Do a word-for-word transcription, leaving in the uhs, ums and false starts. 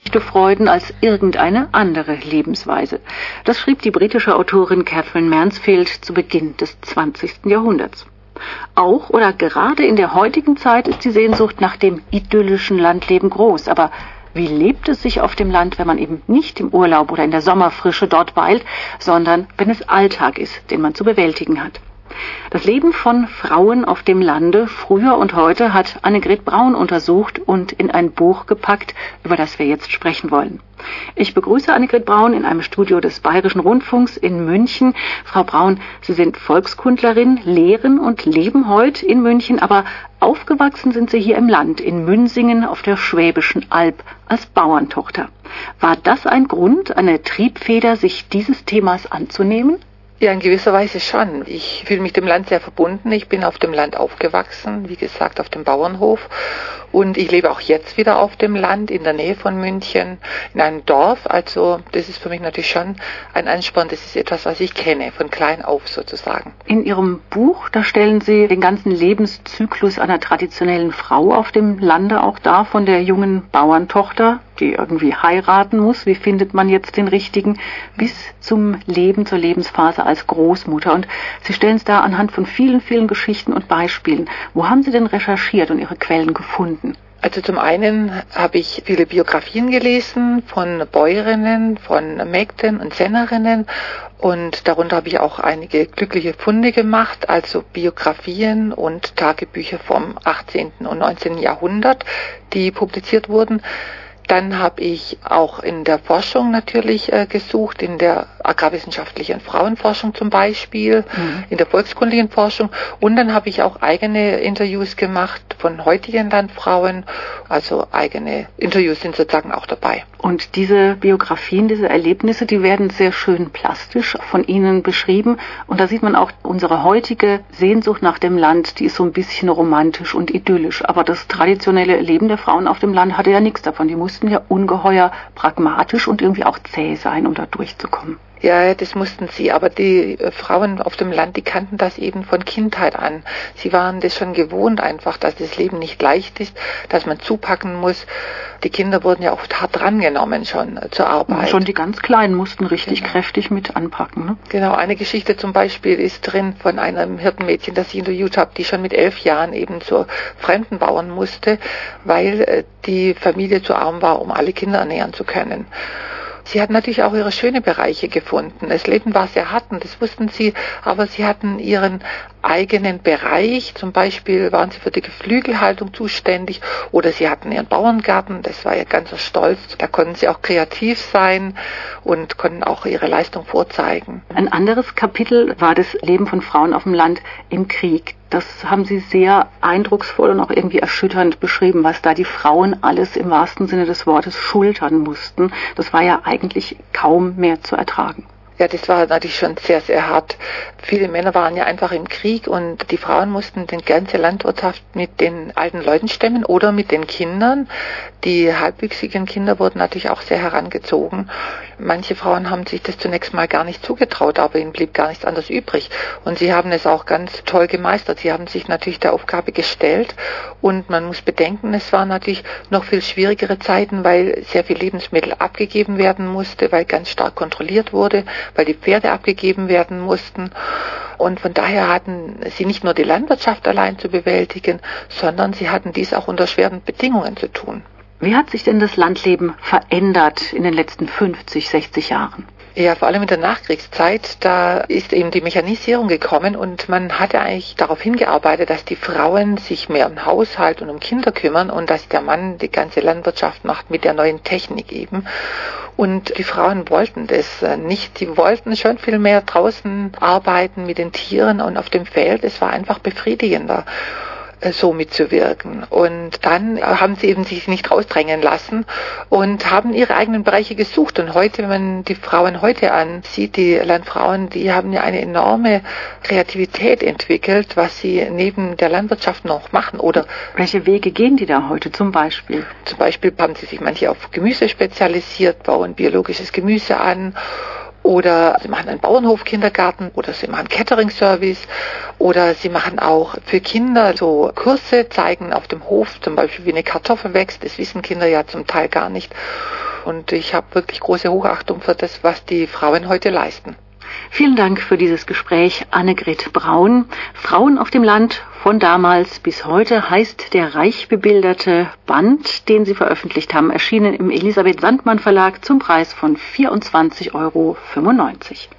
Freuden als irgendeine andere Lebensweise. Das schrieb die britische Autorin Catherine Mansfield zu Beginn des zwanzigsten Jahrhunderts. Auch oder gerade in der heutigen Zeit ist die Sehnsucht nach dem idyllischen Landleben groß. Aber wie lebt es sich auf dem Land, wenn man eben nicht im Urlaub oder in der Sommerfrische dort weilt, sondern wenn es Alltag ist, den man zu bewältigen hat? Das Leben von Frauen auf dem Lande, früher und heute, hat Annegret Braun untersucht und in ein Buch gepackt, über das wir jetzt sprechen wollen. Ich begrüße Annegret Braun in einem Studio des Bayerischen Rundfunks in München. Frau Braun, Sie sind Volkskundlerin, lehren und leben heute in München, aber aufgewachsen sind Sie hier im Land, in Münsingen auf der Schwäbischen Alb, als Bauerntochter. War das ein Grund, eine Triebfeder, sich dieses Themas anzunehmen? Ja, in gewisser Weise schon. Ich fühle mich dem Land sehr verbunden. Ich bin auf dem Land aufgewachsen, wie gesagt, auf dem Bauernhof. Und ich lebe auch jetzt wieder auf dem Land, in der Nähe von München, in einem Dorf. Also das ist für mich natürlich schon ein Ansporn. Das ist etwas, was ich kenne, von klein auf sozusagen. In Ihrem Buch, da stellen Sie den ganzen Lebenszyklus einer traditionellen Frau auf dem Lande auch dar, von der jungen Bauerntochter, die irgendwie heiraten muss. Wie findet man jetzt den richtigen? Bis zum Leben, zur Lebensphase als Großmutter. Und Sie stellen es da anhand von vielen, vielen Geschichten und Beispielen. Wo haben Sie denn recherchiert und Ihre Quellen gefunden? Also zum einen habe ich viele Biografien gelesen von Bäuerinnen, von Mägden und Sennerinnen und darunter habe ich auch einige glückliche Funde gemacht, also Biografien und Tagebücher vom achtzehnten und neunzehnten Jahrhundert, die publiziert wurden. Dann habe ich auch in der Forschung natürlich äh, gesucht, in der agrarwissenschaftlichen Frauenforschung zum Beispiel, mhm. in der volkskundlichen Forschung. Und dann habe ich auch eigene Interviews gemacht von heutigen Landfrauen. Also eigene Interviews sind sozusagen auch dabei. Und diese Biografien, diese Erlebnisse, die werden sehr schön plastisch von Ihnen beschrieben. Und da sieht man auch unsere heutige Sehnsucht nach dem Land, die ist so ein bisschen romantisch und idyllisch. Aber das traditionelle Leben der Frauen auf dem Land hatte ja nichts davon. Die mussten ja ungeheuer pragmatisch und irgendwie auch zäh sein, um da durchzukommen. Ja, das mussten sie, aber die äh, Frauen auf dem Land, die kannten das eben von Kindheit an. Sie waren das schon gewohnt einfach, dass das Leben nicht leicht ist, dass man zupacken muss. Die Kinder wurden ja oft hart drangenommen schon äh, zur Arbeit. Und schon die ganz Kleinen mussten richtig genau. kräftig mit anpacken. Ne? Genau, eine Geschichte zum Beispiel ist drin von einem Hirtenmädchen, das ich interviewt habe, die schon mit elf Jahren eben zur Fremdenbauern musste, weil äh, die Familie zu arm war, um alle Kinder ernähren zu können. Sie hatten natürlich auch ihre schönen Bereiche gefunden. Das Leben war sehr hart und das wussten sie, aber sie hatten ihren eigenen Bereich. Zum Beispiel waren sie für die Geflügelhaltung zuständig oder sie hatten ihren Bauerngarten. Das war ihr ganzer Stolz. Da konnten sie auch kreativ sein und konnten auch ihre Leistung vorzeigen. Ein anderes Kapitel war das Leben von Frauen auf dem Land im Krieg. Das haben Sie sehr eindrucksvoll und auch irgendwie erschütternd beschrieben, was da die Frauen alles im wahrsten Sinne des Wortes schultern mussten. Das war ja eigentlich kaum mehr zu ertragen. Ja, das war natürlich schon sehr, sehr hart. Viele Männer waren ja einfach im Krieg und die Frauen mussten die ganze Landwirtschaft mit den alten Leuten stemmen oder mit den Kindern. Die halbwüchsigen Kinder wurden natürlich auch sehr herangezogen. Manche Frauen haben sich das zunächst mal gar nicht zugetraut, aber ihnen blieb gar nichts anderes übrig. Und sie haben es auch ganz toll gemeistert. Sie haben sich natürlich der Aufgabe gestellt und man muss bedenken, es waren natürlich noch viel schwierigere Zeiten, weil sehr viel Lebensmittel abgegeben werden musste, weil ganz stark kontrolliert wurde, weil die Pferde abgegeben werden mussten. Und von daher hatten sie nicht nur die Landwirtschaft allein zu bewältigen, sondern sie hatten dies auch unter schweren Bedingungen zu tun. Wie hat sich denn das Landleben verändert in den letzten fünfzig, sechzig Jahren? Ja, vor allem in der Nachkriegszeit, da ist eben die Mechanisierung gekommen und man hatte eigentlich darauf hingearbeitet, dass die Frauen sich mehr um Haushalt und um Kinder kümmern und dass der Mann die ganze Landwirtschaft macht mit der neuen Technik eben. Und die Frauen wollten das nicht. Die wollten schon viel mehr draußen arbeiten mit den Tieren und auf dem Feld. Es war einfach befriedigender, so mitzuwirken. Und dann haben sie eben sich nicht rausdrängen lassen und haben ihre eigenen Bereiche gesucht. Und heute, wenn man die Frauen heute ansieht, die Landfrauen, die haben ja eine enorme Kreativität entwickelt, was sie neben der Landwirtschaft noch machen. Oder welche Wege gehen die da heute zum Beispiel? Zum Beispiel haben sie sich manche auf Gemüse spezialisiert, bauen biologisches Gemüse an. Oder sie machen einen Bauernhof-Kindergarten oder sie machen Catering-Service oder sie machen auch für Kinder so Kurse, zeigen auf dem Hof zum Beispiel, wie eine Kartoffel wächst. Das wissen Kinder ja zum Teil gar nicht. und ich habe wirklich große Hochachtung für das, was die Frauen heute leisten. Vielen Dank für dieses Gespräch, Annegret Braun. Frauen auf dem Land von damals bis heute heißt der reich bebilderte Band, den Sie veröffentlicht haben, erschienen im Elisabeth Sandmann Verlag zum Preis von vierundzwanzig Euro fünfundneunzig.